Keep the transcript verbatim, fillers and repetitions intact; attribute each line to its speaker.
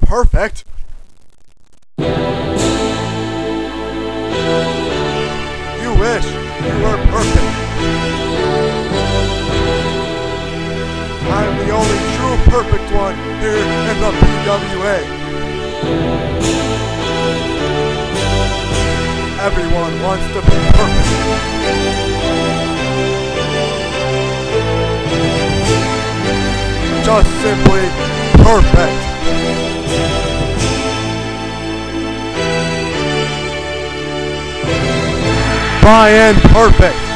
Speaker 1: perfect. You wish you were perfect. I'm the only true perfect one here in the P W A. Everyone wants to be perfect. Just simply perfect. Brian Perfect.